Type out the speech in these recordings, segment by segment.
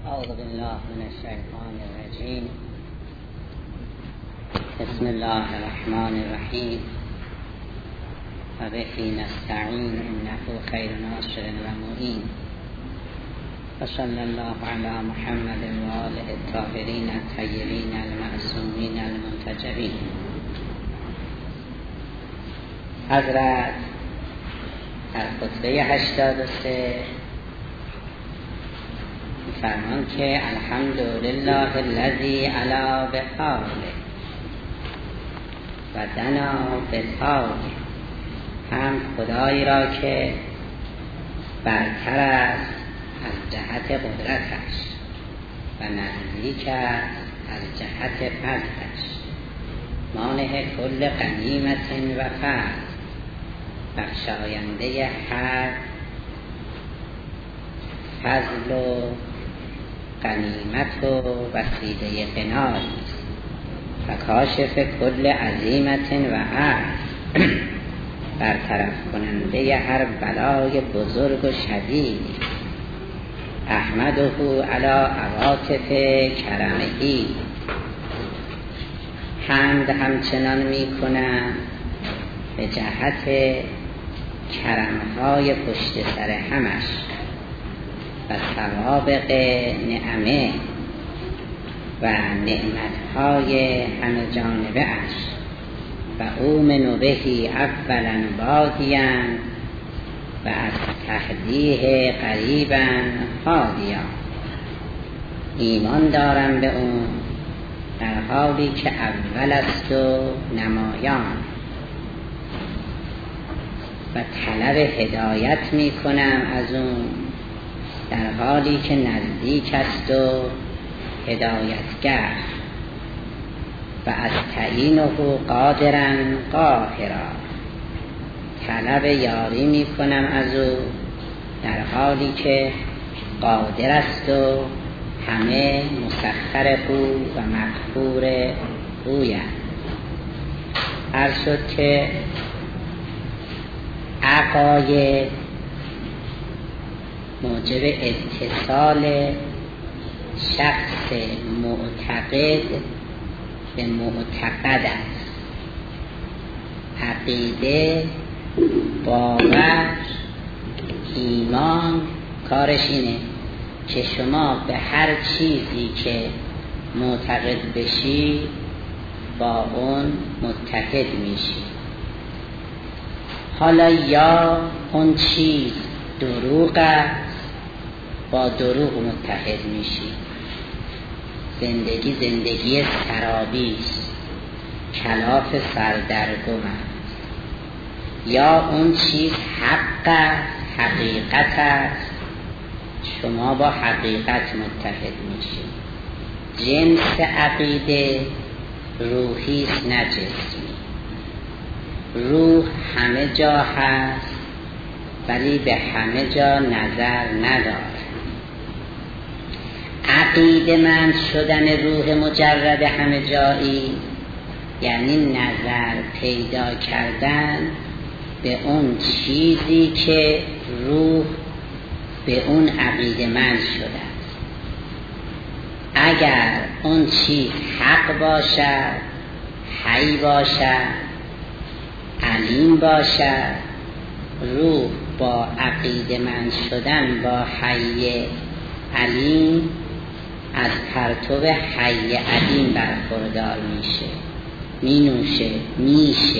أعوذ بالله من الشيطان الرجيم. بسم الله الرحمن الرحيم. وبه نستعين إنه خير ناصر ومعين. وصلى الله على محمد وآله الطاهرين الطيبين المعصومين المنتجبين. حضرت در خطبه 83 فرمان که الحمدلله الذی علا بحاله و دنا بحاله، هم خدایی را که برتر است از جهت قدرتش و نزدیک است از جهت فضلش، مانع کل غنیمت و فضل، بخشاینده هر فضل و غنیمت و وسیله قناعت و کاشف کل عزیمت و عجز، برطرف کننده هر بلای بزرگ و شدید. احمده علی عواطف کرمهی، حمد همچنان می کنم به جهت کرمهای پشت سر همش و سوابق نعمه و نعمتهای همه جانبه اش و اومن بهی اولا بادیا و از تهدیه قریبا هادیا. ایمان دارم به اون در حالی که اول است و نمایان و طلب هدایت می کنم از اون در حالی که نزدیک است و هدایتگر و از تعیینه قادرا قاهرا. طلب یاری می کنم از او در حالی که قادر است و همه مسخر او و مغفور اویه. عرض شد که عقاید موجب اتصال شخص معتقد به معتقد است. عقیده، باور، ایمان کارش اینه که شما به هر چیزی که معتقد بشی با اون متحد میشی. حالا یا اون چیز دروغ است، با دروغ متحد میشی. زندگی سرابی است، کلاف سردرگم است. یا اون چیز حق است، حقیقت است، شما با حقیقت متحد میشی. جنس عقیده روحی است نه جسمی. روح همه جا هست ولی به همه جا نظر نداره. عقیده مند شدن روح مجرد همه جایی یعنی نظر پیدا کردن به اون چیزی که روح به اون عقیده مند شده است. اگر اون چیز حق باشد، حی باشد، علیم باشد، روح با عقیده مند شدن با حی علیم از پرتو حی علیم برخوردار میشه، مینوشه، میشه.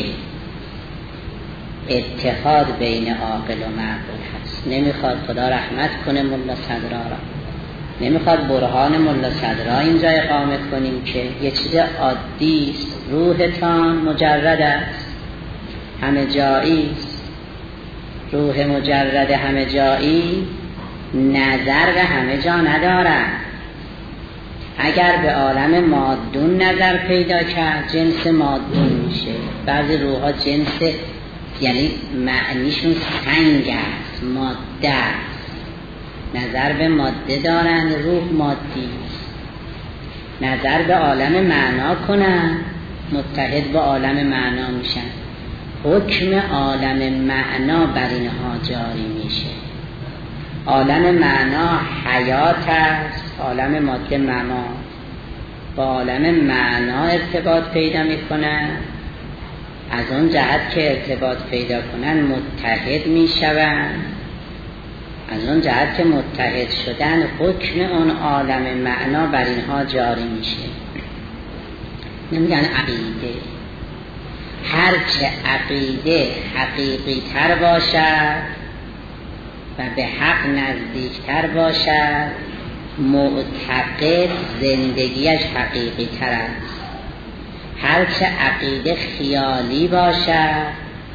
اتحاد بین عاقل و معقول هست. نمیخواد خدا رحمت کنه ملا صدرا را، نمیخواد برهان ملا صدرا اینجا اقامه کنیم که یه چیز عادی است. روحتان مجرد است، همه جایی است. روح مجرد همه جایی نظر به همه جا ندارد. اگر به عالم مادون نظر پیدا کرد جنس مادون میشه. بعضی روحا جنس یعنی معنیشون سنگ است، ماده است. نظر به ماده دارن، روح مادی است. نظر به عالم معنا کنن، متحد با عالم معنا میشن. حکم عالم معنا بر اینها جاری میشه. عالم معنا حیات است، عالم ماده معنا با عالم معنا ارتباط پیدا میکنن، از اون جهت که ارتباط پیدا کنن متحد میشوند، از اون جهت که متحد شدن حکم اون عالم معنا بر اینها جاری میشه. نمیگن عقیده. هرچه عقیده حقیقی تر باشد و به حق نزدیک تر باشد، معتقد زندگیش حقیقی تر است. هرچه عقیده خیالی باشد،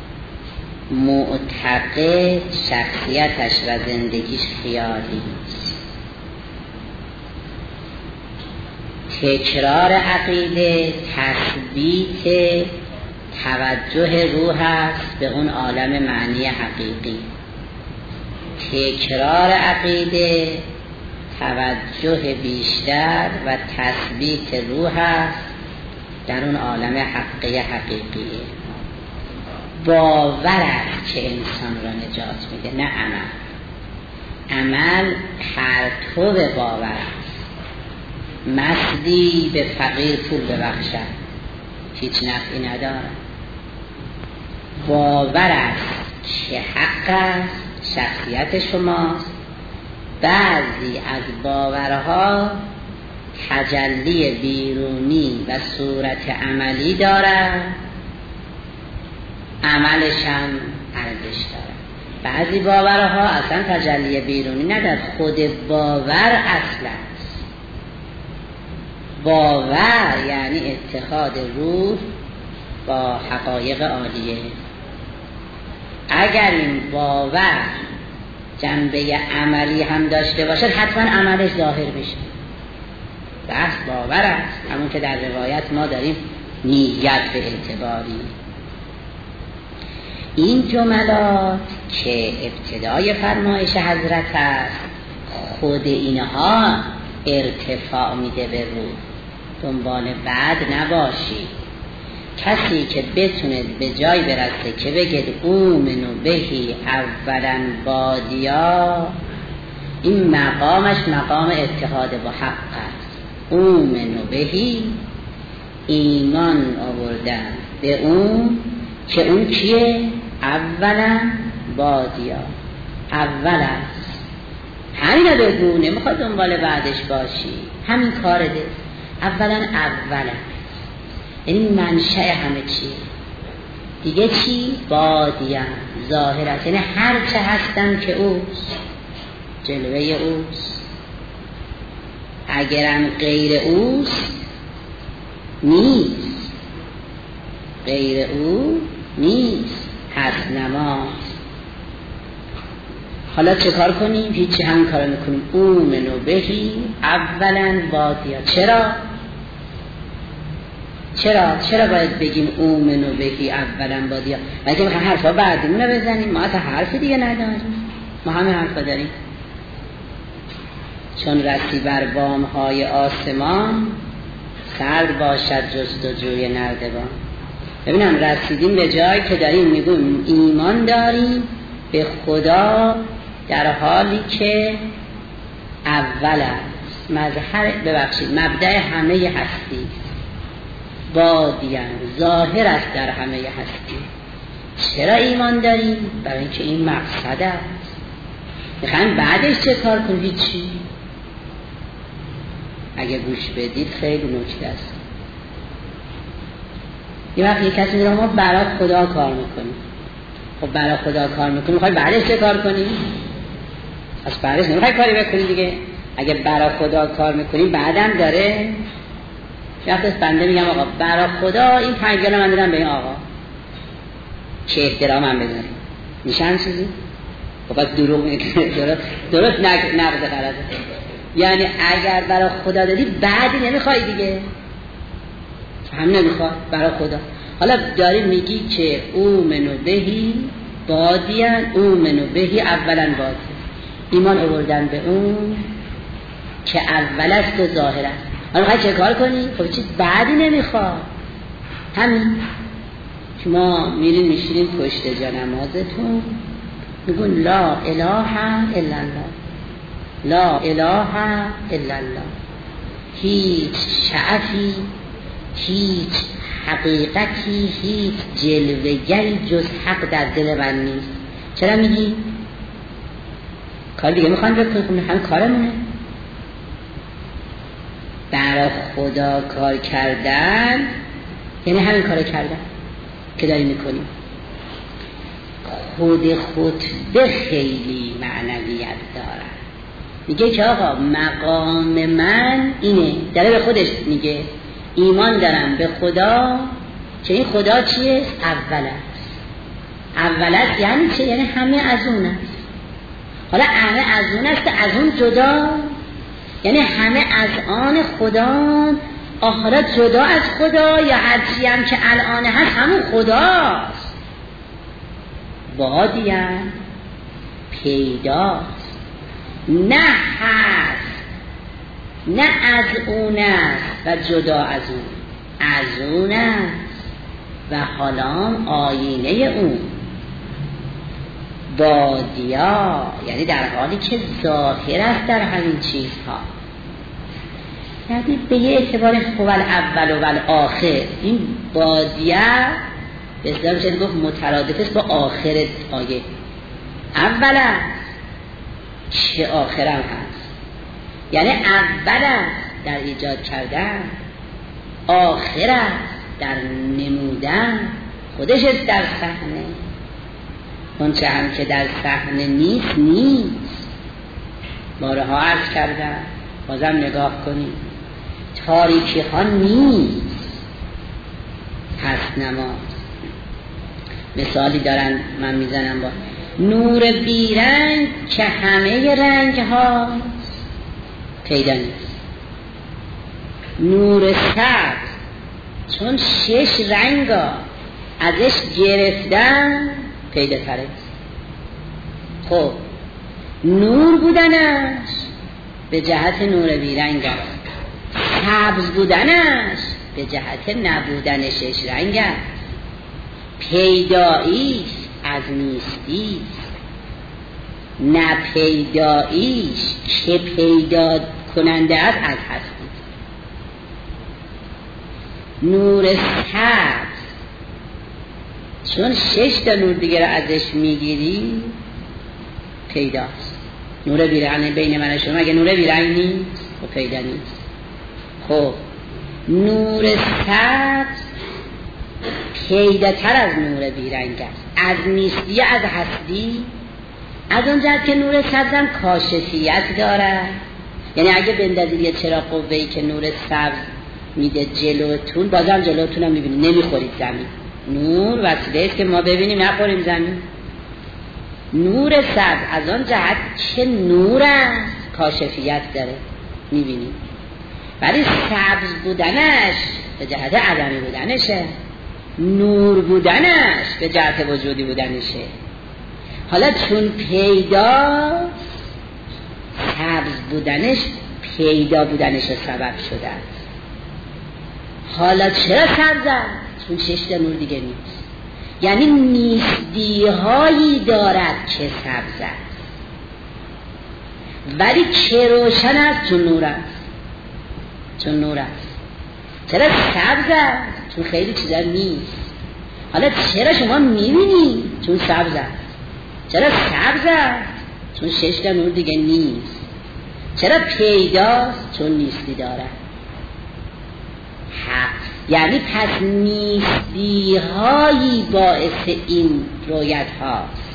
معتقد شخصیتش و زندگیش خیالی است. تکرار عقیده تثبیت توجه روح است به اون عالم معنی حقیقی. تکرار عقیده توجه بیشتر و تثبیت روح است در اون عالم حقیقی. باور است که انسان را نجات میده، نه عمل. عمل پرتو باور است. مسدی به فقیر پول ببخشد هیچ نفعی ندارد. باور است که حق است، شخصیت شماست. بعضی از باورها تجلی بیرونی و صورت عملی دارد، عملش هم ارزش دارد. بعضی باورها اصلا تجلی بیرونی ندارد، خود باور اصل است. باور یعنی اتحاد روح با حقایق عالیه. اگر این باور جنبه عملی هم داشته باشد حتما عملش ظاهر بشه. بحث باور است، همون که در روایت ما داریم نیت به اعتباری. این جملات که ابتدای فرمایش حضرت است، خود اینها ارتفاع میده به روح. دنبال بعد نباشید. کسی که بتونه به جای برسه که بگه اومنو بهی اولا بادیا، این مقامش مقام اتحاد با حق است. اومنو بهی، ایمان آوردن به اون که اون کیه؟ اولا بادیا، اول است. همین رو بگو، نمیخواد دنبال بعدش باشی، همین کار ده. اولا اول است، یعنی منشأ همه چیه. دیگه چی؟ بادیا، ظاهر است، یعنی هر چه هستن که اوست، جلوه اوست. اگرم غیر اوست نیست، غیر او نیست، هست نماست. حالا چه کار کنیم؟ هیچی، همین کار میکنیم. اومنو بهی اولا بادیا. چرا باید بگیم اومنو بهی اولا بادیا؟ بلکه میخوام حرفا بعدیمون رو بزنیم. ما تا حرف دیگه نداریم، ما همه حرفا داریم. چون رسی بر بامهای آسمان، سرد باشد جستجوی نردبان. ببینم رسیدیم به جایی که داریم میگویم ایمان داریم به خدا در حالی که اول است، مبدأ همه هستی، بادیان ظاهر است در همه هستی. چرا ایمان داریم؟ برای اینکه این مقصد است. میخوایم بعدش چه کار کنیم؟ هیچی. اگه گوش بدید خیلی نکته است. یه وقت یک کسی میگه ما برای خدا کار میکنیم. خب برای خدا کار میکنیم، میخوای بعدش چه کار کنیم؟ از بعدش نمیخوای کاری بکنیم دیگه. اگه برای خدا کار میکنیم بعدم داره. وقتی بنده میگم آقا برای خدا این 5 گلو من میدم به این آقا، چه احترام هم بذاریم، میشن چیزی؟ خب بس دروغ میگه، درست نبوده غلطه. یعنی اگر برای خدا دادی بعدی نمیخوای دیگه، هم نمیخواد برای خدا. حالا داری میگی که اومنو بهی بادیان، اومنو بهی اولا بادیان، ایمان آوردن به اون که اول است و ظاهر است. حالا میخوای چه کار کنی؟ خب چیز بعدی نمیخواد. همین شما میرین میشینین پشت جا نمازتون میگون لا اله الا الله، لا اله الا الله. هیچ شعفی، هیچ حقیقتی، هیچ جلوه‌گری جز حق در دل من نیست. چرا میگی؟ کار دیگه میخوان بکنیم، هم کارمونه. برای خدا کار کردن یعنی همین کار کردن که داریم میکنیم. خود خطبه خیلی معنویت داره. میگه که آقا مقام من اینه، داره به خودش میگه ایمان دارم به خدا که این خدا چیه؟ اول است. اول است یعنی چه؟ یعنی همه از اون است. حالا همه از اون است که از اون جدا، یعنی همه از آن خدا، آخرت جدا از خدا، یا هرچی هم که الان هست همون خداست. بادیم پیداست، نه هست، نه از اون است و جدا از اون، از اون است و حالا آینه اون. بادیا یعنی در حالی که ظاهر است در همین چیزها، یعنی به یه اعتبار هو الاول و الاخر. این بادیه به اصطلاح میشه گفت مترادف است با آخر آیه. اول است چه آخر هم هست، یعنی اول است در ایجاد کردن، آخر است در نمودن، خودش است در صحنه. اون چه هم که در صحنه نیست نیست. بارها عرض کردم، بازم نگاه کنید، تاریکی ها نیست، هست نماز. مثالی دارن من میزنم با نور بیرنگ که همه رنگ ها پیدا نیست. نور سبز چون 6 رنگ ها ازش گرفتن پیدا تره. خب نور بودنش به جهت نور بیرنگ است، سبز بودنش به جهت نبودن 6 رنگ است. پیداییش از نیستیست، نپیداییش که پیدا کننده است از هستی. نور سبز چون 6 تا نور دیگه را ازش میگیری پیداست. نور بیرنگ بین من و شما اگه نور بیرنگ نیست و پیدا نیست. خب نور سبز پیداتر از نور بیرنگ است، از نیستی، از هستی. از اون جهت که نور سبز هم کاشفیت داره، یعنی اگه بندازید یه چراغ قوه‌ای که نور سبز میده جلوتون، بازم جلوتون هم میبینید نمیخورید زمین. نور وسیله است که ما ببینیم نخوریم زمین. نور سبز از آن جهت که نور است کاشفیت داره، میبینید. ولی سبز بودنش به جهت عدمی بودنشه، نور بودنش به جهت وجودی بودنشه. حالا چون پیداست، سبز بودنش پیدا بودنش سبب شده است. حالا چرا سبز است؟ چون 6 تا نور دیگه نیست، یعنی نیستی هایی دارد که سبز است، ولی چه روشن است؟ چون نور است. چون نور است. چرا سبز است؟ چون خیلی چیزا نیست. حالا چرا شما میبینی؟ چون سبز است. چرا سبز است؟ چون 6 تا نور دیگه نیست. چرا پیداست؟ چون نیستی داره. یعنی پس نیستی هایی باعث این رویت هاست،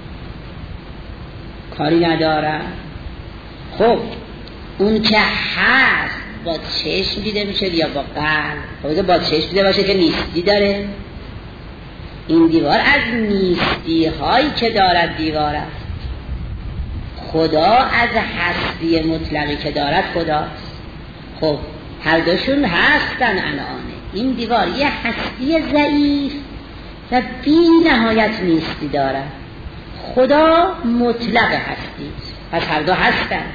کاری نداره. خب اون که هست با چشم دیده میشه یا با قلب؟ خب با چشم دیده باشه که نیستی داره. این دیوار از نیستی هایی که دارد دیوار است. خدا از هستی مطلقی که دارد خداست. خب هر دوشون هستن الانه. این دیوار یه هستی ضعیف و بی نهایت نیستی دارد. خدا مطلق هستی، پس هر دو هستن.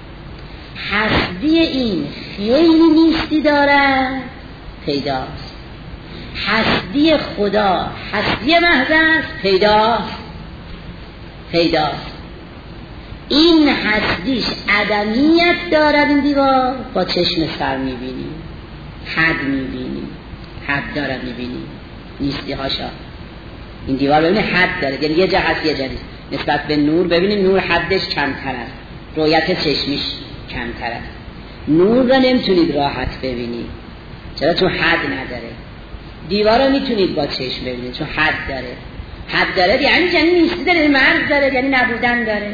هستی این خیلی نیستی دارد، پیداست. هستی خدا هستی محض است، پیداست. این هستیش عدمیت دارد. این دیوار با چشم سر میبینی، حد میبینی، حد دارد میبینی، نیستی هاشا. این دیوار ببینی حد داره، یعنی یه جا هست یه جا نیست. نسبت به نور ببینید نور حدش کمتر است، رویت چشمیش کمتر است. نور را نمیتونید راحت ببینید، چرا؟ چون حد نداره. دیوار رو میتونید با چشم ببینید چون حد داره. حد داره یعنی نیستی داره، مرز داره، یعنی نبودن داره.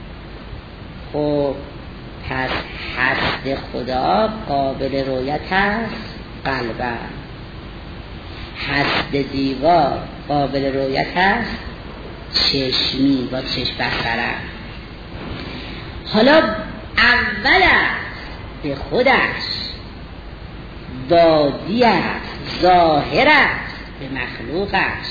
خب پس هست خدا قابل رویت است قلبا، هست دیوار قابل رویت است چشمی، با چشم بصره. حالا اول به خودش بادی است، ظاهر است به مخلوقش.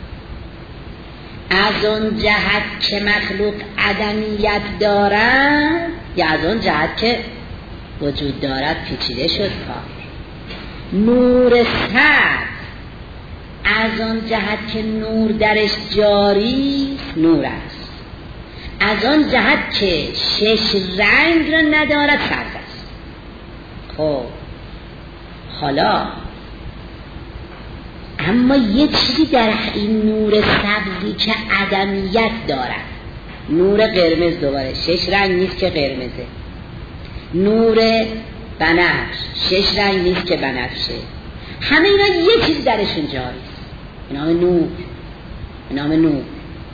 از اون جهت که مخلوق عدمیت دارد یا از اون جهت که وجود دارد پیچیده شد کار. نور سر از اون جهت که نور درش جاری نور است، از اون جهت که 6 رنگ را ندارد سبز است. خب حالا اما یه چیزی در این نور سبزی که عدمیت دارد، نور قرمز دوباره 6 رنگ نیست که قرمزه، نور بنفش 6 رنگ نیست که بنفشه، همه اینا یه چیز درشون جاریست به نام نور، به نام نور.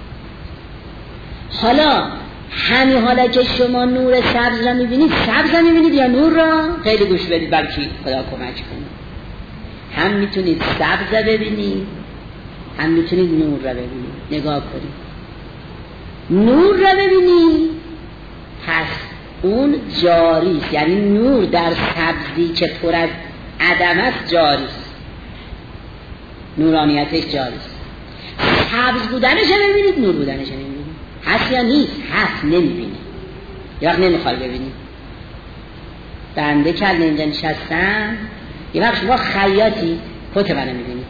حالا حالا که شما نور سبز را میبینید، سبز را میبینید یا نور را؟ خیلی گوش بدید بلکه خدا کمک کنه. هم میتونید سبز را ببینید، هم میتونید نور را ببینید. نگاه کنید، نور را ببینید پس اون جاریست، یعنی نور در سبزی که پر از عدم است جاریست، نورانیتش جاریست. سبز بودنش هم ببینید، نور بودنش هم ببینید. هست یا نیست؟ هست، نمیبینید یا وقت نمیخوای ببینید. بنده کل اینجا نشستم، یه وقت شما خیاطی کت منو میبینید،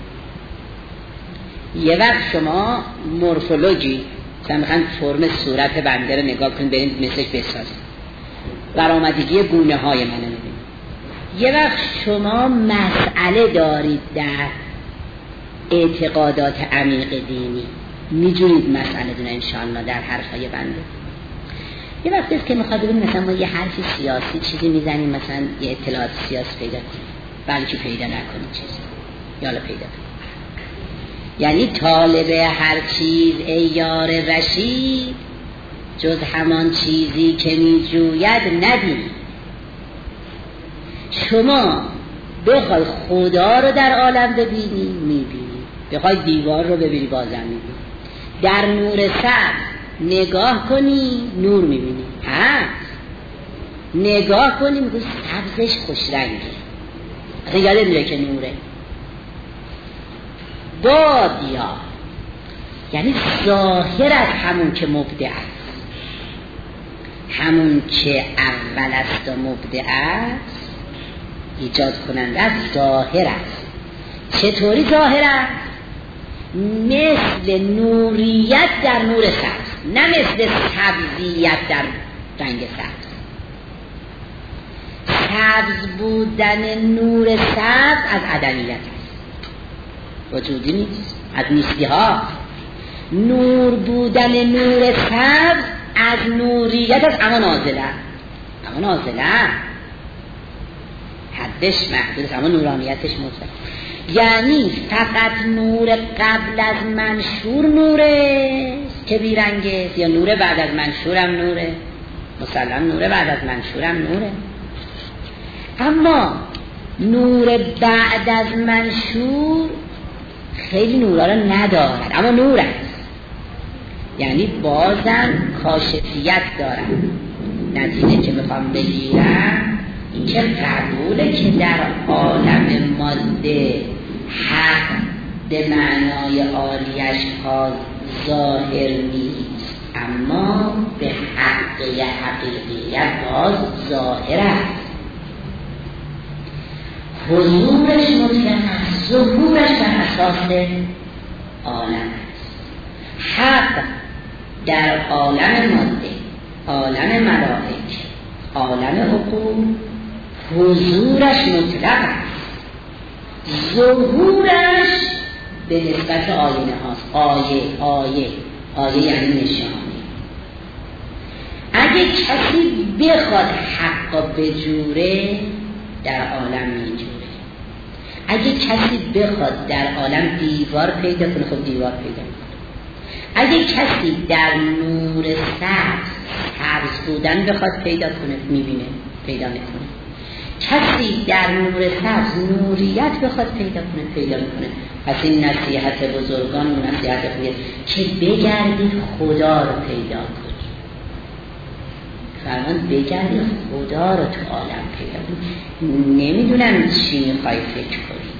یه وقت شما مورفولوژی مثلا میخواین فرم صورت بنده رو نگاه کنید برید مثلش بسازید، برآمدگی گونه های منو میبینید. یه وقت شما مسئله دارید در اعتقادات عمیق دینی، میجونید مسئله دونه انشاءالله در حرفای بنده. یه وقت است که میخواد ببینید مثلا ما یه حرفی سیاسی چیزی میزنیم، مثلا یه اطلاعات سیاسی پیدا کنیم، بلکه پیدا نکنید چیزی یالا پیدا کنید. یعنی طالب هر چیز ای یار رشید، جز همان چیزی که میجوید ندید. شما بخوای خدا رو در عالم ببینی میبینی، بخوای دیوار رو ببینی بازم میبینی. در نور سبز نگاه کنی نور میبینی، هست نگاه کنی میگوی سبزش خوش رنگه، اصلا یاد میره که نوره. بادیا یعنی ظاهر از همون که مبدع است، همون که اول است و مبدع است، ایجاد کننده است، ظاهر است. چطوری ظاهر است؟ مثل نوریت در نور سبز، نه مثل سبزیت در رنگ سبز. سبز بودن نور سبز از عدمیت است، وجودی نیست، از نیستی ها. نور بودن نور سبز از نوریت است، اما نازله، اما نازله حدش محدود است، اما نورانیتش مطلق. یعنی فقط نور قبل از منشور نوره که بیرنگه، یا نور بعد از منشورم نوره، مسلم نور بعد از منشورم نوره. اما نور بعد از منشور خیلی نورا رو ندارد، اما نور است، یعنی بازم کاشفیت دارد. نتیجه که بخوام بگیرم این که قبوله که در عالم ماده حق به معنای عالیش ها ظاهر نیست، اما به حق حقیقیت باز ظاهر است. حضورش مطلق است، ظهورش بر اساس عالم است. حق در عالم ماده، عالم ملائک، عالم عقول، حضورش مطلق است، ظهورش به نسبت آینه هاست. آیه یعنی نشانه. اگه کسی بخواد حق بجوره در عالم میجوره. اگه کسی بخواد در عالم دیوار پیدا کنه، خب دیوار پیدا کنه. اگه کسی در نور سبز بودن بخواد پیدا کنه، میبینه، پیدا میکنه. کسی در نور سبز نوریت بخواد پیدا کنه، پیدا میکنه. پس این نصیحت بزرگان و نصیحت خوبیه که بگردید خدا رو پیدا کنید. فرمان بگردید خدا رو تو عالم پیدا کنید. نمیدونم چی میخوای فکر کنی.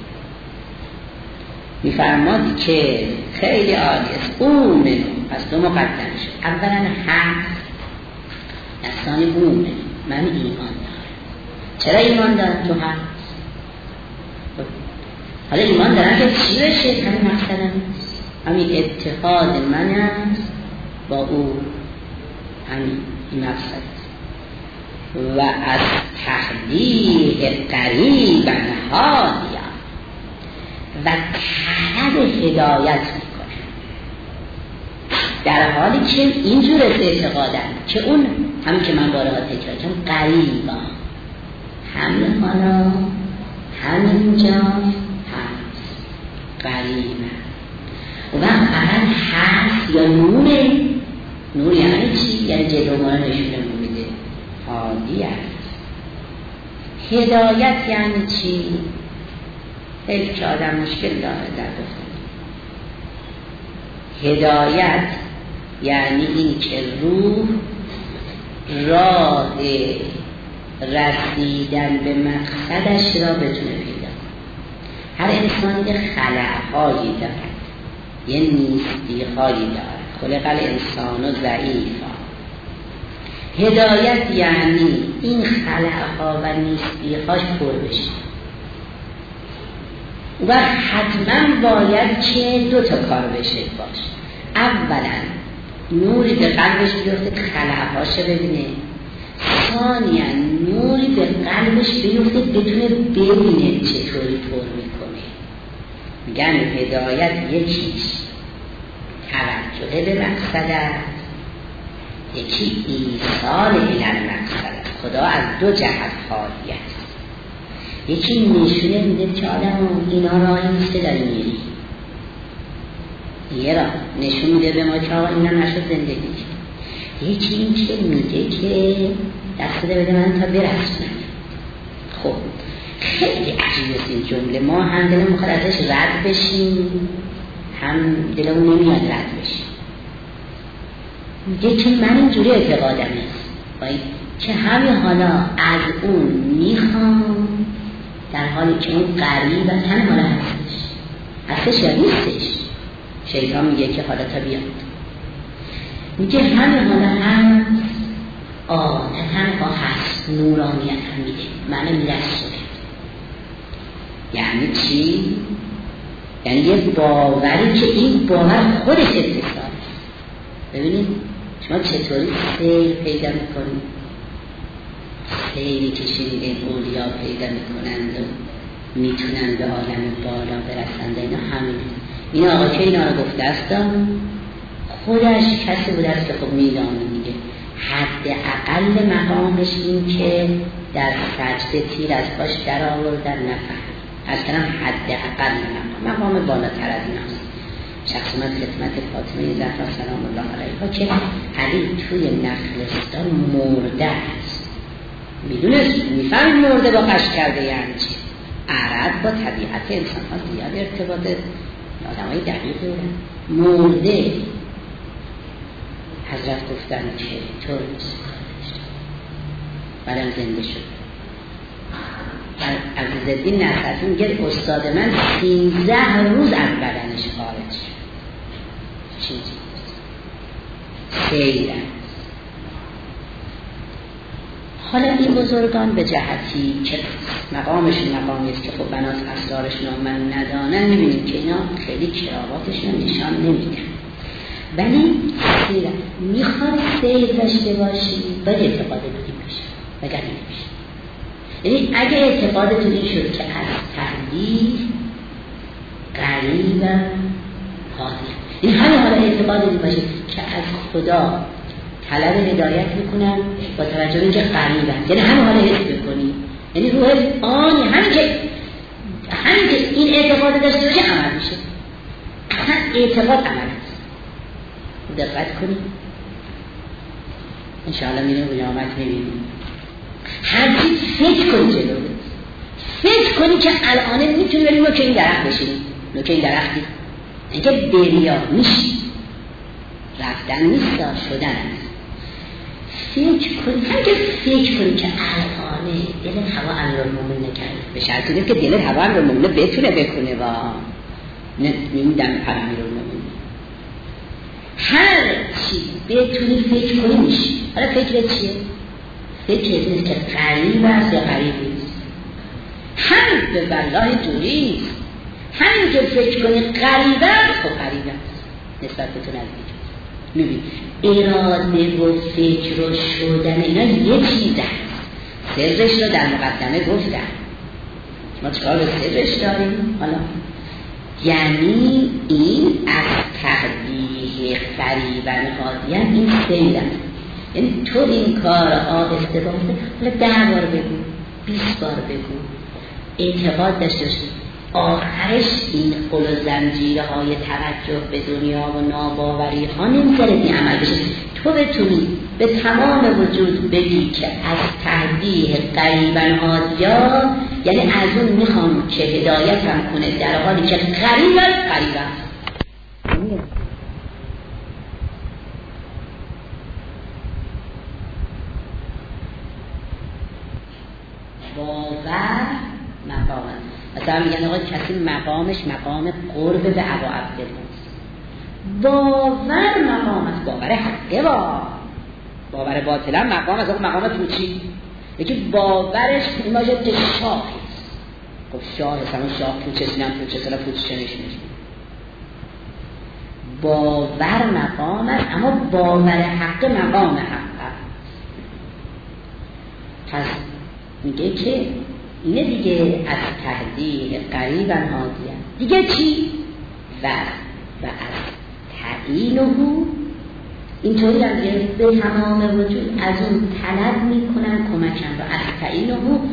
میفرماد که خیلی عالی است. اون پس دو مقدم شد. اولا هست دستان بونه. من ایمان دارم. چرا ایمان دارم؟ تو هست. حالا ایمان دارم که چی بشه؟ همین مقصدم همین اتحاد من است با او، همین مقصد. و از تحلیه قریبا هادیا و طلب هدایت میکنه، در حالی که اینجور اعتقادن که اون همین که من بارها تکرار کردم قریبا، همین حالا همینجا هست، قریبا. و اول هست یا نوره. نور یعنی چی؟ یعنی جلو ما نشونه میده. هادی است. هدایت یعنی چی؟ خیلی که آدم مشکل داره در گفتن. هدایت یعنی این که روح راه رسیدن به مقصدش را بتونه پیدا کنه. هر انسانی خلأهایی دارد، یه نیستی‌هایی دارد. خلق الانسان ضعیفا. هدایت یعنی این خلأها و نیستی‌هاش پر بشه. و حتما باید که دو تا کار بشه باشه. اولا نوری به قلبش بیفته که خلأهاش ببینه. ثانیا نوری به قلبش بیفته بتونه ببینه چطوری پر میکنه. میگن هدایت یکیش توجه به مقصد است، یکی ایصال الی المقصد است. خدا از دو جهت حالی است. یکی نشونه میده که آدم اینا راهی نیست که داری میری، یه راه نشون میده به ما که آقا اینا نشد زندگی. یکی این که میگه که دست بده من تا برسونم. خب خیلی عجیبه این جمله. ما هم دلمون میخواد ازش رد بشیم، هم دلمون نمیاد رد بشیم. میگه که من اینجوری اعتقادم است که همین حالا از اون میخوام، در حالی که اون قریب از همین حالا هستش یا نیستش. شیطان میگه که حالا تا بیاد. میگه همین حالا هست، عادتاً هست، نورانیت هم میده، منو میرسونه. یعنی چی؟ یعنی یه باوری که این باور خودش اتصال است. ببینید شما چطوری سیر پیدا میکنید؟ سیری که شنیدین اولیا پیدا میکنند و میتونن به عالم بالا برسند. اینا همین. این آقا که اینا رو گفته است خودش کسی بوده است که خب میدانه دیگه. حد اقل مقامش این که در سجده تیر از باش در آوردن نفهم. از کنم حد اقل مقام بالاتر از این هست. شخص من خدمت فاطمه زهرا سلام الله علیها که علی توی نخلستان مرده است. میفهم مرده با قش کرده یعنی چی؟ عرض با طبیعت انسان ها زیاد ارتباط آدم های دقیق دارن. مرده حضرت گفتن که طور نیست بعدم زنده شد. عزیزالدین نصرتی میگه استاد من 13 روز از بدنش خارج شد. چیزی خیلی. حالا این بزرگان به جهتی که مقامشون مقامی است که خب بنات اسرارشون من ندانن، میبینیم که اینا خیلی کراماتشون نشان نمیدن. ولی سیر میخواد سیر داشته باشی باید اعتقاد دودی باشه وگرنه نمیشه. یعنی اگه اعتقاد دودی شد که از تحلیل قریبا حاضر، این همه حالا اعتقاد دودی باشه که از خدا طلب هدایت میکنن با توجه به اینکه قریبن، یعنی همه حالا حس بکنی، یعنی روح آنی همین که این اعتقاد داشته باشه عمل میشه. اصلا اعتقاد عمل است. دقت کنید انشاءالله میریم قیامت میبینیم. هر چی فکر کنی جلوه، فکر کنی که الان میتونی بریم نوکه این درخت بشینیم، نوکه این درختی اینکه بریا میشی، رفتن نیست شدن است. فکر کنی، همینکه فکر کنی که الانه دلت هوا امیرالمومنین نکرده، به شرطی نیست که دلت هوا امیرالمومنین بتونه بکنه و نمیدم پر امیرالمومنین. هر چی بتونی فکر کنی میشی. حالا فکرت چیه؟ فکرت نیست که قریب است یا قریب نیست. همین به والله جوری نیست. همین که فکر کنی قریب است و قریب است نسبت به تو نزدیک. میبینی اراده و فکر و شدن اینا یه چیز هست. سرش رو در مقدمه گفتم. ما چکار به سرش داریم؟ حالا یعنی این از تقدیه قریبا حاضیان این سیل است. یعنی تو این کار آهسته باشه، حالا 10 بار بگو، 20 بار بگو، اعتقاد داشته باشی آخرش این قل و زنجیرهای توجه به دنیا و ناباوری ها نمیذاره این عمل بشه. تو بتونی به تمام وجود بگی که از تهدیه قریبا حاضیا، یعنی از اون میخوام که هدایت هم کنه در حالی که قریبا باور مقام. مثلا میگن آقا کسی مقامش مقام قرب به ابا عبدالله است. باور مقام است، باور حقه باور باطلا مقام است. مقام پوچی یکی باورش این باشه که شاه است. خب شاه است، همون شاه پوچه سینم پوچه سلا پوچه نشونش. باور مقام است، اما باور حقه مقام حقه. پس میگه که اینه دیگه از تهدیه قریبا حاضیه. دیگه چی؟ و از تعیینه اینطوری هم به تمام وجود از اون طلب میکنن کمکم رو. از تعیینه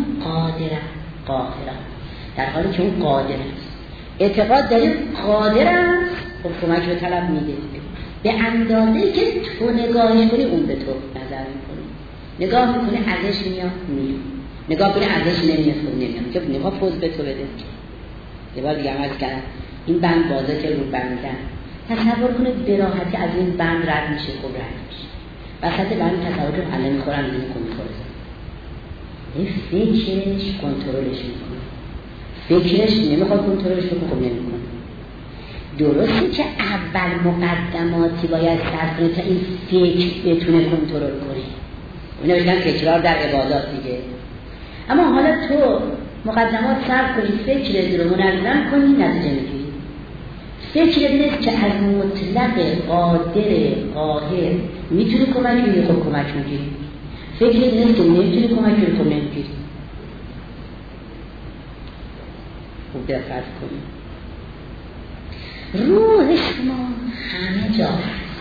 قادرم در حالی که اون قادر است. اعتقاد داریم قادر است، خب کمک رو طلب میده به اندازه‌ای که تو نگاهش کنی اون به تو نظر میکنی. نگاه میکنی ازش میاد نگاه کنی ازش نمیاد که نگاه پوز به تو بده. یه بار دیگه عمل کردم این بند بازه که رو بندن، تصور کنید به راحتی از این بند رد میشه. خب رد میشه وسط بند تصور کنید حله میخورن این کنترل این فکرش کنترلش میکنه. فکرش نمیخواد کنترلش بکنه، خب نمیکنه. درسته که اول مقدماتی باید صرف کنید تا این فکر بتونه کنترل کنه. اینا بگن تکرار در عبادات دیگه. اما حالا تو مقدمات صرف کنی، فکر رو منظم کنی، نتیجه میگیری. فکر بینید که از مطلق قادر قاهر میتونی کمک میگیری، خب کمک میگیری. فکر بینید که نمیتونی کمک میگیری، خب نمیگیری. خوب دقت کنی. روح شما همه جا هست.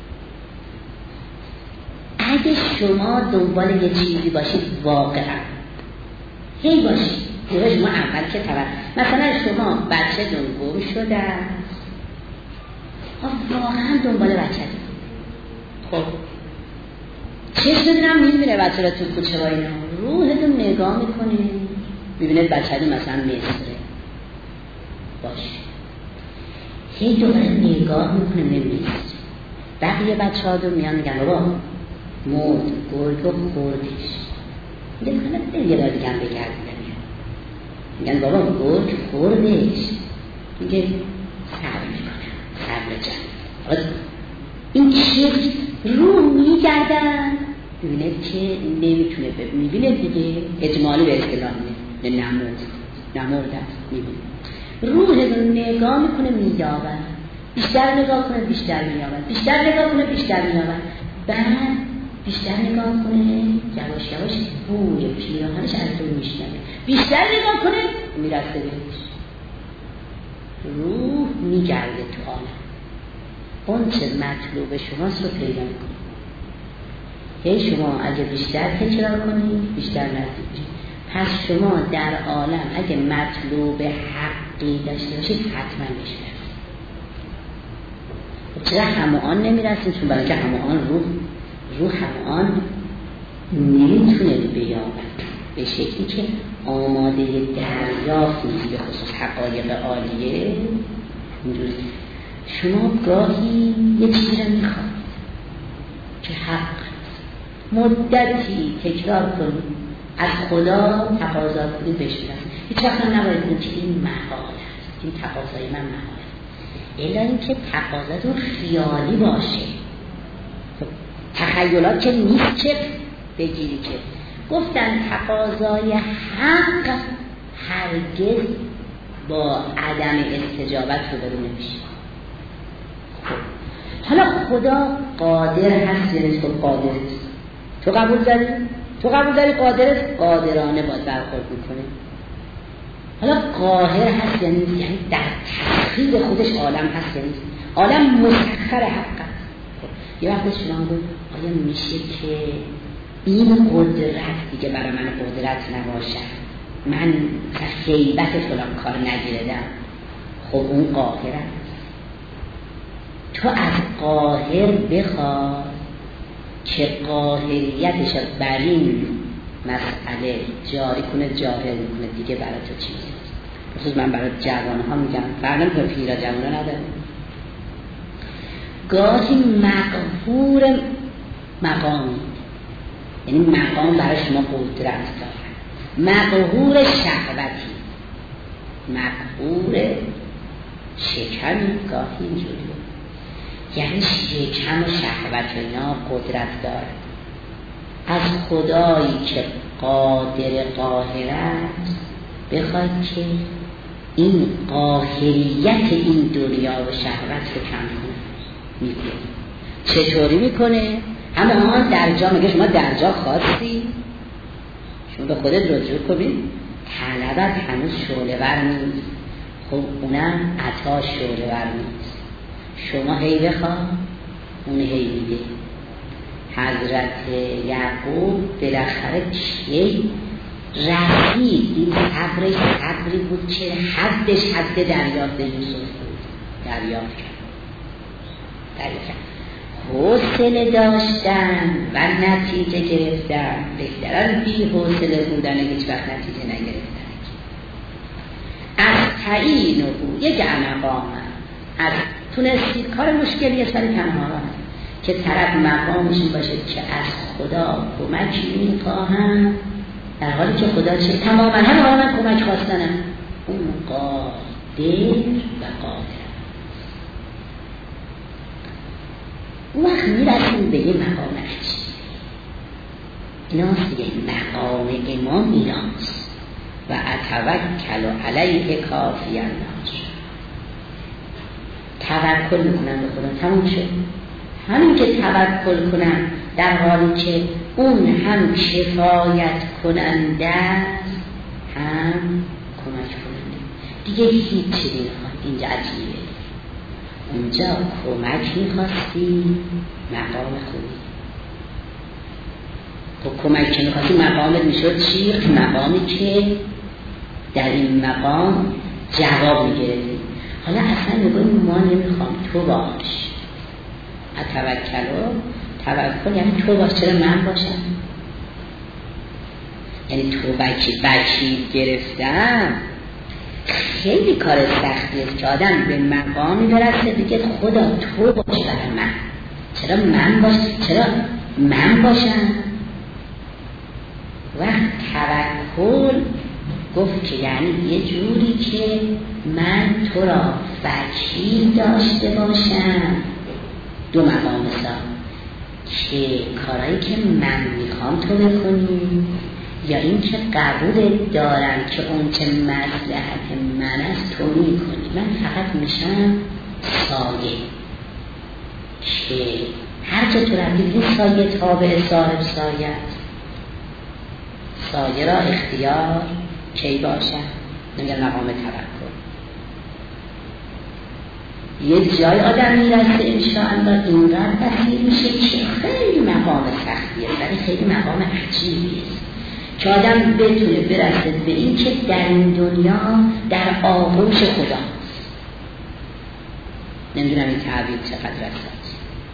اگه شما دنبال یه چیزی باشید واقعا هی باشید، روح شما اول که مثلا شما بچه گم شده است، واقعا دنبال بچه خب چشم دارم میبینه بچه را تو کوچه با اینا، روحتون نگاه میکنه میبینه بچه دی مثلا مصره باشه، هی دوباره نگاه میکنه نمیست. بقیه بچه ها دو میان میگن بابا مرد گرگ و خوردیش، میگه کنه یه بار دیگه هم بگردیدن، میگن بابا گرگ خوردیش، میگه صبر میکنم صبر جمع. این چیز رو میگردن ببینه که نمیتونه میبینه دیگه اجمالی به اصطلاح نمورد است، میبینه روح رو نگاه میکنه میدابن بیشتر نگاه کنه بیشتر می‌یابد، بیشتر نگاه کنه بیشتر می‌یابد. بعد بیشتر نگاه کنه یواش یواش بوی پیراهنش از تو میشنوه، بیشتر نگاه کنه میرسه بهش. روح میگرده تو عالم، اون چه مطلوب شماست رو پیدا میکنه. هی شما اگه بیشتر تکرار کنید بیشتر نزدیک میشید. پس شما در عالم اگه مطلوب حقی داشته باشید حتما بهش برسید. چرا همون نمیرسید؟ چون برای که همون روح همون نمیتونه بیابد به شکلی که آماده دریافت نیست، به خصوص حقایق عالیه. اینجوری شما گاهی یه چیزی رو میخواد که حق مدتی تکرار کنید، از خدا تقاضا کنید بهش برسید. هیچ وقت نباید بگید که این محال است، این تقاضای من محال است، الا اینکه تقاضاتون خیالی باشه. تخیلات که نیست که بگیری که گفتن تقاضای حق هرگز با عدم استجابت روبرو نمیشه. حالا خدا قادر هست یا نیست؟ قادر است. تو قبول داری قادر قادرانه باید برخورد میکنه. حالا قاهر هست یا نیست؟ یعنی در تسخیر خودش عالم هست یا نیست؟ عالم مسخر حق است. یه وقت شما گفت آیا میشه که این قدرت دیگه برای من قدرت نباشه، من غیبت فلان کار نگیردم؟ خب اون قاهر است. تو از قاهر بخواد که قاهریتش بر این مسئله جاری کنه، جاهل میکنه، دیگه برای تو چیزی نیست. خصوص من برای جوان ها میگم، فرنم که پیرا جوان ها نداره. گاهی مقهور مقامی، یعنی مقام برای شما قدرت داره، مقهور شهوتی، مقهور شکمی گاهی اینجوریه، یعنی شکم و شهوت اینا قدرت داره. از خدایی که قادر قاهر است بخواید که این قاهریت این دنیا و شهوت رو کم کنه. میکنه. چطوری میکنه؟ همه در جا میگه شما در جا خواستی، شما به خودت رجوع کنید، طلبت هنوز شعله ور نیست. خب اونم عطا شعله ور نیست. شما هی بخواه، اون هی میده. حضرت یعقوب بالاخره کی رسید؟ این صبری بود که حدش حد دریافت یوسف بود. دریافت کرد. حوصله داشتن و نتیجه گرفتن بهتر از بی حوصله بودن هیچ وقت نتیجه نگرفتن. از تعیین او یک مقام از تونستید کار مشکلی سر تنها هست که طرف مقامش باشه که از خدا کمک میخواهم، در حالی که خدا چه تماما همه من کمک خواستنم، اون قادر و قادر. اون وقت میرسیم به یه مقام عجیب. ایناست دیگه مقام امام ایناست و اتوکل علیه کافی الناس. توکل میکنن به خدا، تموم شد. همین که توکل کنن در حالی که اون هم کفایت کننده است هم کمک کننده، دیگه هیچ چیزی نمیخواد. اینجا عجیبه، اونجا کمک میخواستی مقام خوبی. خب کمک که میخواستی مقامت میشد چی؟ مقامی که در این مقام جواب میگردی. حالا اصلا میگویم ما نمیخوام، تو باش. توکل یعنی تو باش، چرا من باشم؟ یعنی تو وکیل گرفتم خیلی کار سختیه که آدم به مقامی برسه دیگه خدا تو باش برای من، چرا من باشم؟ وقت توکل گفت که یعنی یه جوری که من تو را وکیل داشته باشم. دو مقام که کارهایی که من میخوام تو بکنی، یا این که قبول دارم که اون که مصلحت من است تو میکنی، من فقط میشم سایه که هر جا تو رفتی بگید سایه تابع صاحب سایه است. سایه را اختیار کی باشد؟ نمیگن مقام توکل. یک جای آدم میرسه انشاءالله اینقدر بسیار میشه که خیلی مقام سختیه ولی خیلی مقام عجیبیه که آدم بتونه برسه به این که در این دنیا در آغوش خداست. نمیدونم این تعبیر چقدر رساست.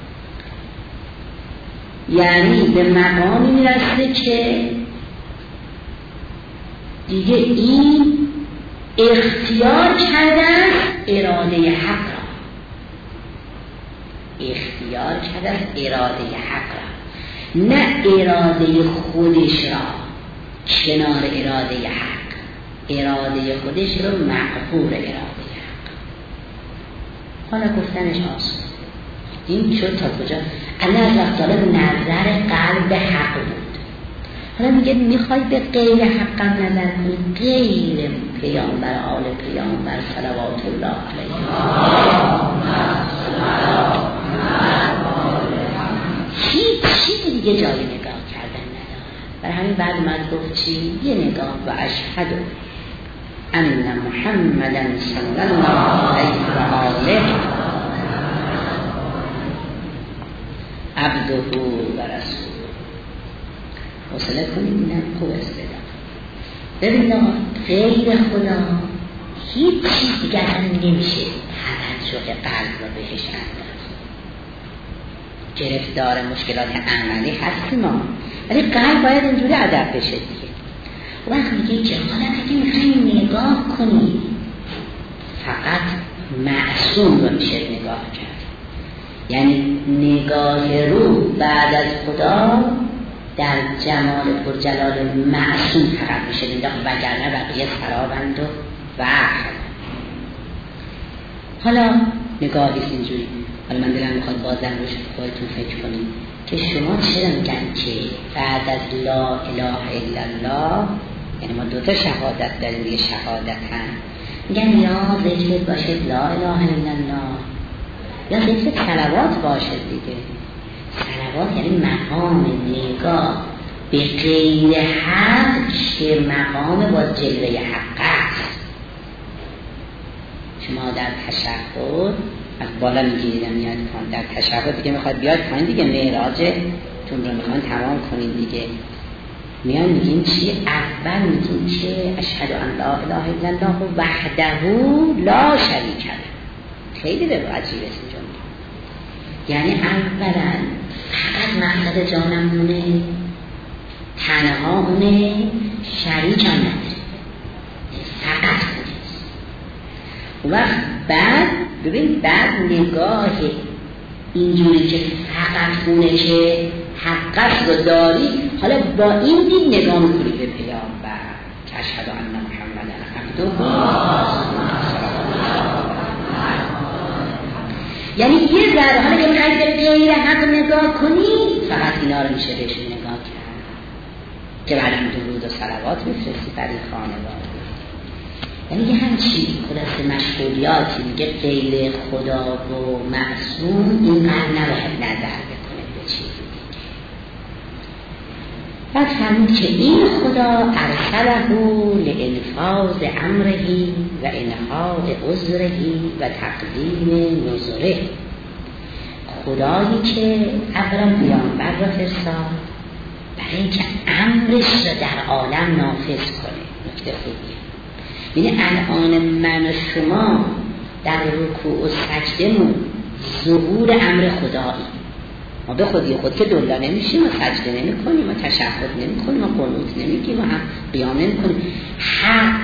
یعنی به مقامی میرسه که دیگه این اختیار کردن اراده حق را، اختیار کردن اراده حق را، نه اراده خودش را کنار اراده حق، اراده خودش رو مقبول اراده حق. حالا گفتنش آسان این شد تا کجا؟ الله از وقت طالب نظر قلب حق بود. حالا میگه میخوای به غیر حقم نظر کنی، غیر پیامبر آل پیامبر صلوات الله علیه هیچ دیگه جای نگاه کردن نداره. برای همین بعد من گفت چی؟ یه نگاه و اشهد ان محمدن صلی الله علیه و آله عبده و رسول. حوصله کنید اینم خوب است بدم. ببین غیر خدا هیچ چیز دیگر هم نمیشه توجه قلب رو بهش انداخت. گرفتار مشکلات عملی هستیم ما، ولی قلب باید اینجوری ادب بشه دیگه. و وقتی میگه که حالا اگه میخوایی نگاه کنی فقط معصوم رو میشه نگاه کرد. یعنی نگاه رو بعد از خدا در جمال پرجلال معصوم فقط میشه نگاه، وگرنه بقیه خرابند و وحل. حالا نگاهیست اینجوری. حالا من دلم میخواد بازم روش خودتون فکر کنید که شما چرا میگن که بعد از لا اله الا الله، یعنی ما دوتا شهادت داریم دیگه، شهادت هم میگن یا ذکر باشه لا اله الا الله یا ذکر صلوات باشه دیگه. صلوات یعنی مقام نگاه به غیر حق که مقام با جلوه حق است. شما در تشهد از بالا میگیرید میاد پایین، در تشهد دیگه میخواد بیاد پایین دیگه، معراجتون رو میخوان تمام کنین دیگه، میان میگین چی؟ اول میگین که اشهد ان لا اله الا الله وحده لا شریک له. خیلی به عجیبه این جمله. یعنی اولا فقط مقصد جانمونه، تنها اونه، شریک هم نداره، فقط خودست. و بعد ببین بعد نگاه اینجوری که فقط اونه که حقت رو داری، حالا با این دید نگاه میکنی به پیامبر که اشهد ان محمدن عبده. یعنی یه ذره حالا که میخواید به غیر حق نگاه کنی فقط اینا رو میشه بهش نگاه کرد که بعدم درود و صلوات میفرستی برای خانواده. یعنی یه همچی خلاصه مشغولیاتی میگه غیر خدا و معصوم اینقدر نباید نظر بکنه به چیزی دیگه. بعد همون که این خدا ارسله لانفاذ امره و انهاء عذره و تقدیم نظره. خدایی که اولا پیامبر را فرستاد برای اینکه امرش را در عالم نافذ کنه. نکته خوبیه. یعنی الان من و شما در رکوع و سجدهمون ظهور امر خدایی. ما به خودی خود که دلا نمیشیم و سجده نمی کنیم و تشهد نمی کنیم و قنوت نمی گیم و هم قیام نمی کنیم. حق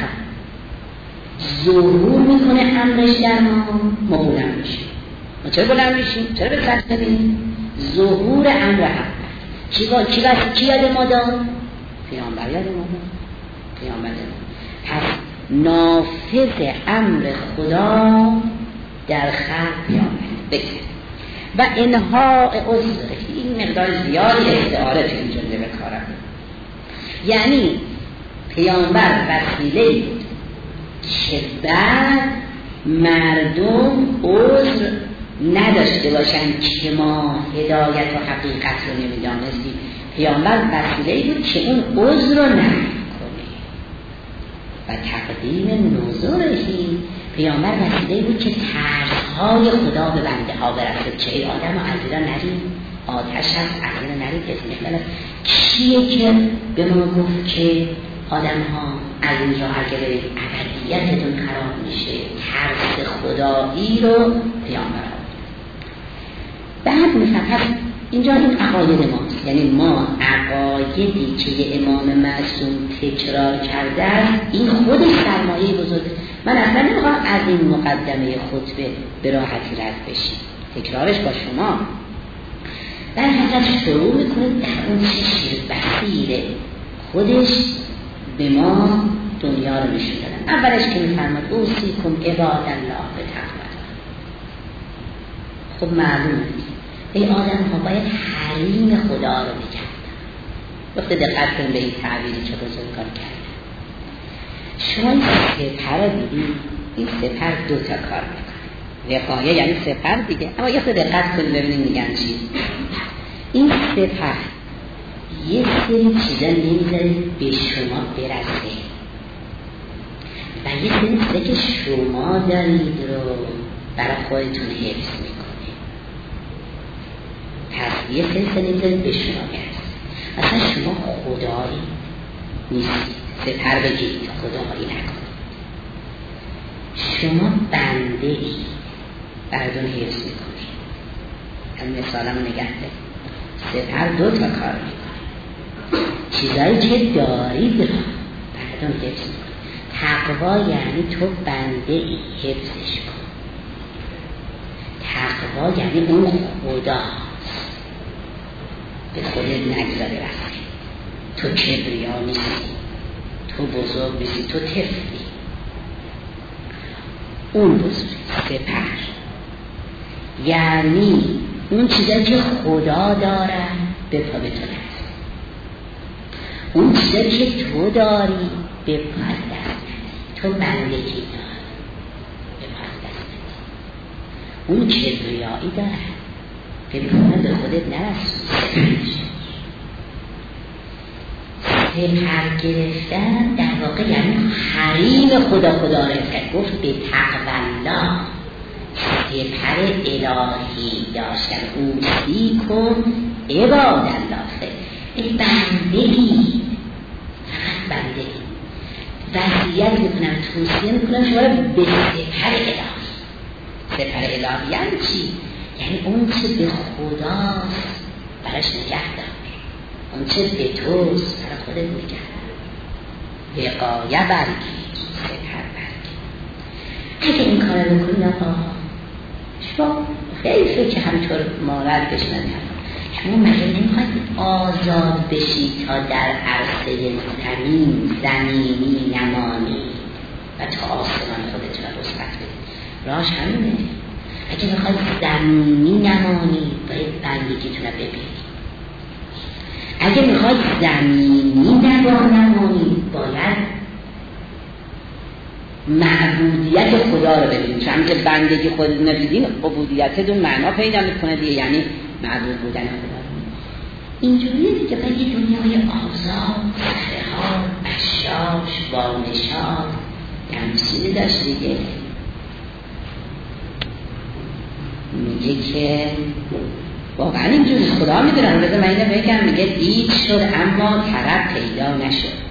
ظهور میکنه امرش در ما بلند میشیم. ما چرا بلند میشیم؟ چرا به سجده نمیم؟ ظهور امر حق. کی یاد ما داد؟ پیامبر یاد ما داد. پیامبر یاد ما. پس نافذ امر خدا در خلق پیامبر بگید و انهاء عذره. این مقدار زیادی استعاره تو این جمله به کارم. یعنی پیامبر وسیله بود که بعد مردم عذر نداشته باشن که ما هدایت و حقیقت رو نمیدانستیم. پیامبر وسیله‌ای بود که اون عذر رو نکنه و تقدیم نذورهی، پیامبر وسیله‌ای بود که ترس‌های خدا به بنده ها برسه. چه ای آدم از ایرا نرید، آتش هست از ایرا نرید، اسم کیه که به ما گفت که آدم ها از اینجا اگه برید ابدیتتون خراب میشه؟ ترس خدایی رو پیامبر ها. بعد مثلا اینجا این عقاید ماست، یعنی ما عقایدی که یه امام معصوم تکرار کرده این خودش سرمایه بزرگه. من اصلا نمیخوام از این مقدمه خطبه به راحتی رد بشیم، تکرارش با شما در حقیقت شروع میکنه در اون چشم بصیره خودش به ما دنیا رو نشون دادن. اولش که میفرماد اوصیکم عباد الله بتقوا. خب معلومه ای آدم ها باید حریم خدا رو بگردن. وقتی دقت کن به این تعبیری که بزرگان کرد. شما این سپر رو دیدید، این سپر دو تا کار میکنه. وقایه یعنی سپر دیگه، اما یه خود دقت کنید ببینید میگن چی. این سپر یه سری چیزا نمیذاره به شما برسه و یه سری چیزا که شما دارید رو برای خودتون حفظ میکنه. پس یه سری نمیذاره به شما برسه. اصلا شما خدایی نیستید، سپر بگید خدایی نکنید. شما بنده ای براتون حفظ میکنید. همین مثالمو نگه دارید. سپر دو تا کار میکنه. چیزایی که دارید رو براتون حفظ میکنه. تقوا یعنی تو بنده ای حفظش کن. تقوا یعنی اون خداست، به خودت نگذاره رسید. تو کبریا نیستی، تو بزرگ نیستی، تو طفلی، اون بزرگ. سپر یعنی اون چیزایی که خدا داره به پا بتونه، اون چیزایی که تو داری به پا دست، تو بندگی داری به پا دست، اون کبریایی داره که به خودت نرسون. سپر گرفتن در واقع یعنی حریم خدا رفت. گفت به تقوالله، سپر الهی داشتن. اوصی کن عباد الله، ای بندگی، فقط بندگی وصیت میکنم، توصیه میکنم شما رو به سپر الهی. سپر الهی یعنی چی؟ یعنی اون چه به خداست براش نگه دار، اون چه به توست برای خودت نگه دار. وقایه برگیر، سپر برگیر. اگه این کار رو بکنی آقا شما خیلی که همینطور مارد بشنن، شما مگه نمیخواید آزاد بشید تا در عرصه زمینی نمانی و تا آسمان خودتون رو رسبت بدید؟ راش همینه. اگه میخواید زمینی نمانی باید بندگیتون رو ببینید. اگه میخواید زمینی نمانی باید معبودیت خدا رو ببینید. چون که بندگی خود نبیدین عبودیتتون معنا پیدا میکنه دیگه، یعنی معبود بودن خدا. اینجوریه دیگه باید یه دنیای آزاد، سرحال، بشاش، بانشاد یعنی چیزی داشت دیگه. میگه که واقعا اینجوری خدا میدونن. بذار من اینو بگم، میگه دید شد اما طرف پیدا نشد،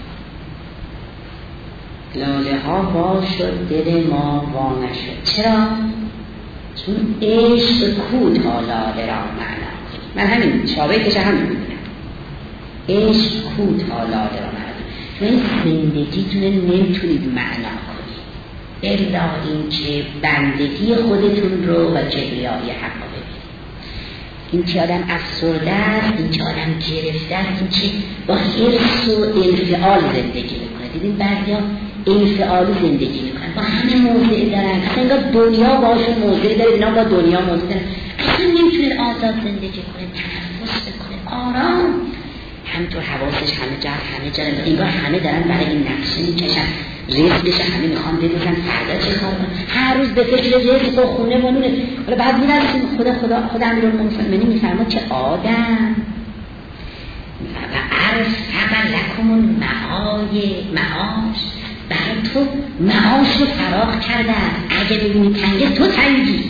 لاله ها وا شد دل ما وا نشد. چرا؟ چون عشق کو تا لاله را معنا کنی. من همین شابهش همین میدونم، عشق کو تا لاله را معنا کنی. چون این زندگیتونه نمیتونید معنا کنید الا این که بندگی خودتون رو و کبریایی حق رو ببینید. این که آدم افسرده است، این که آدم گرفته است، این که با حرص و انفعال زندگی میکنه. دیدین بعضیا انفعالی زندگی میکنن، با همه موضع دارن، اصلا انگار دنیا باشون موضع داره، اینا با دنیا موضع دارن، اصلا نمیتونه آزاد زندگی کنه، تنفس بکنه، آرام. همینطور حواسش همه جا انگار همه دارن برای این نقشه میکشن. رزقش همه میخوان بدونن فردا چه کار کنن، هر روز به فکر رزق و خونه و نونه. حالا بعد میرسیم خدا امیرالمومنین میفرماد چه آدم و ارزق لکم المعاش، برای تو معاش رو فراخ کردن، اگه ببینی تنگه تو تنگی.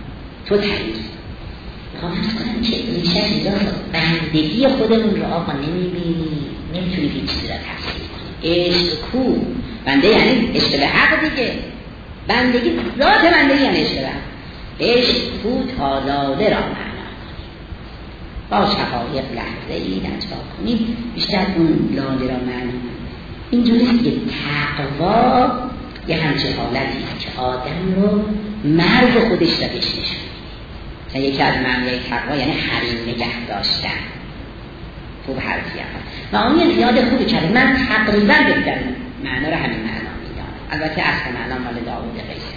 میخوام فرض کنم که ریشه اینجا بندگی خودمون رو آقا نمیبینی، نمیتونی هیچ چیزی را تفسیر کنی. عشق کو؟ بنده یعنی عشق به حق دیگه. بندگی ذات بندگی یعنی عشق به حق. عشق کو تا لاله را معنا کنی، با شقایق لحظه ای نجوا کنی، بیشتر اون لاله را معنا کنی. اینجوریست که تقوا یه همچه حالتیست که آدم رو مرز خودش را بشنشون. یکی از معنی تقوا یعنی حریم نگه داشتن. خوب حرفی و اون یه زیاد خوبی کرده. من تقریبا بهترین معنا رو همین معنا میدانم. البته اصل معنا مال داوود قیصری.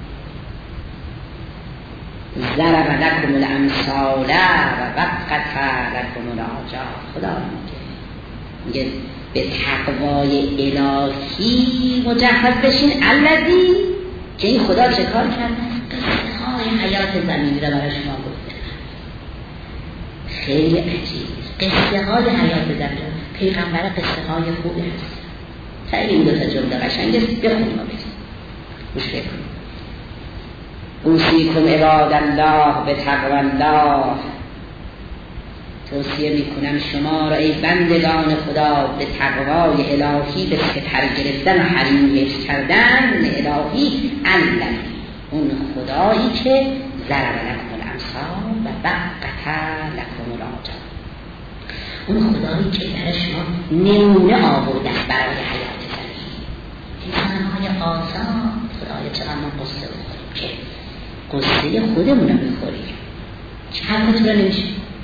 ضرب لکم الامثال و وقت لکم الآجال. خدا میگه به تقوای الهی مجهز بشین. الذی که این خدا چه کار کرده؟ قصه های حیات زمینی را برای شما گفته. خیلی عجیبه. قصه های حیات زمینی، پیغمبر قصه های خوبی هست. خیلی این دو تا جمله قشنگه، بخونیم و بزنیم گوش بکنیم. اوصیکم عباد الله به تقوی الله. توصیه میکنم شما را ای بندگان خدا به تقوای الهی، به سپر گرفتن و حریم حفظ کردن الهی. الذی، اون خدایی که ضرب لکم الامثال و وقت لکم الآجال. اون خدایی که برای شما نمونه آورده برای حیات زمینی. انسان‌های آزاد. خدایا چقدر ما قصه بخوریم که قصه خودمون رو بخوریم، چه حرکاتی رو نمیشه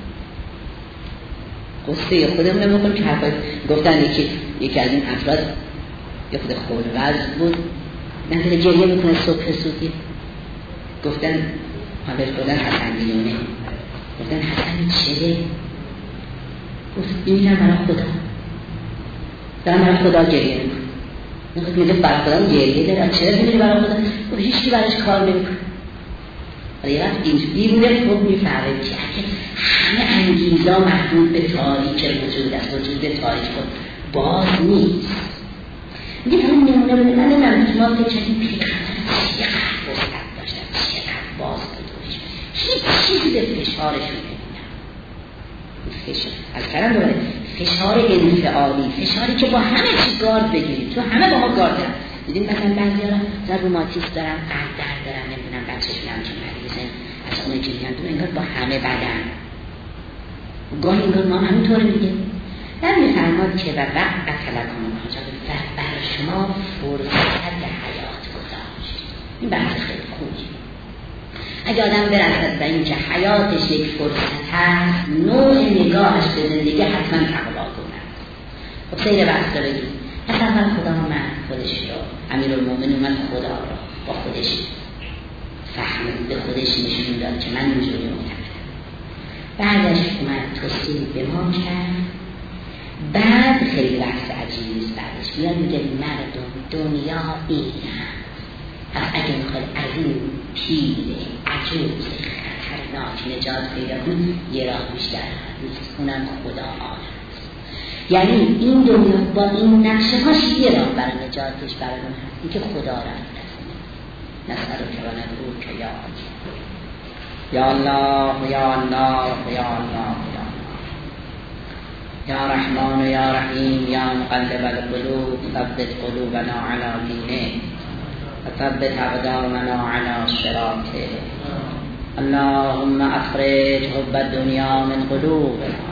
قصه خودمون رو بخوریم. که حرکات گفتن یکی از این افراد یه خود خودوز بود، نمیده گریه میکنه صبح صوفی. گفتن حالش بودن حسن میونه، گفتن حسن چه؟ گفت این برای خدا، دارم برای خدا گریه میکنه. میگه برای خدا گریه داره، چرا میگه برای خدا؟ گفت هیچکی براش کار نمیکنه. حالا یه وقت اینجوری بوده خوب میفهمه که اگه همه انگیزا محدود به تاریک وجود است، وجود تاریک خود باز نیست. میگه همین نمونه بده. من نمیم شما بچنین پیغمبر چقدر وسعت داشتن، چقدر باز بدونش، هیچ چیزی به فشارشون نمیدن. از کلم دوباره فشار انفعالی، فشاری که با همه چی گارد بگیرید. تو همه با ما گارد دارن. دیدیم مثلا بعضی ها را روماتیسم دارن، قلب درد دارن، نمیدونم بچه‌شون هم که مریضه، از خونه که میان دون انگار با همه بدن. گاهی انگار ما همینطور میگه. در میفرماد که و وقت لکم الآجال، برای شما فرصت حیات گذاشت. این بحث خیلی خوبی. اگه آدم برسد به این که حیاتش یک فرصت هست، نوع نگاهش به زندگی حتما تقواگونه است. خب سیر بحث رو بگیم. پس اول خدا من خودش رو، امیرالمومنین اومد خدا رو با خودش فهمید، به خودش نشون داد که من اینجوری معتقدم. بعدش اومد توصیه به ما کرد. بعد خیلی بحث عجیبیست. بعدش میاد میگه مردم دنیا اینه، پس اگه میخواد از این پیله عجوز خطرناک نجات پیدا کنید، یه راه بیشتر نیست، اونم خدا آنه. یعنی این دنیا با این نقشه هاش یه راه برای نجاتش برای اون هست، این که خدا را نسأل که و ندعو که یا الله یا الله یا الله یا رحمان یا رحیم یا مقلب القلوب ثبت قلوبنا علی دینه و ثبت اقدامنا علی صراطه. اللهم اخرج حب الدنیا من قلوبنا